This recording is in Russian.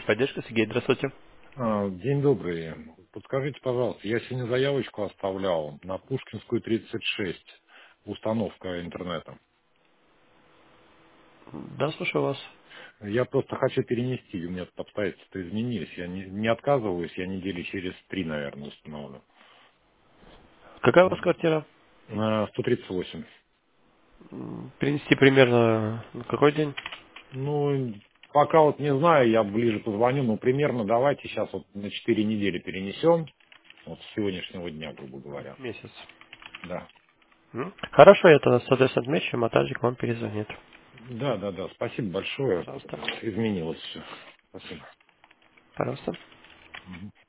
техподдержка. Сергей, здравствуйте. День добрый. Подскажите, пожалуйста, я сегодня заявочку оставлял на Пушкинскую 36, установка интернета. Да, слушаю вас. Я просто хочу перенести, у меня тут обстоятельства изменились. Я не отказываюсь, я недели через 3, наверное, установлю. Какая у вас Вот. квартира? 138. Принести примерно на какой день? Ну, пока вот не знаю, я ближе позвоню, но примерно давайте сейчас вот на 4 недели перенесем, вот с сегодняшнего дня, грубо говоря. Месяц. Да. Хорошо, я тогда, соответственно, отмечу, монтажник вам перезвонит. Да. Спасибо большое. Пожалуйста. Изменилось все. Спасибо. Пожалуйста. Мгм.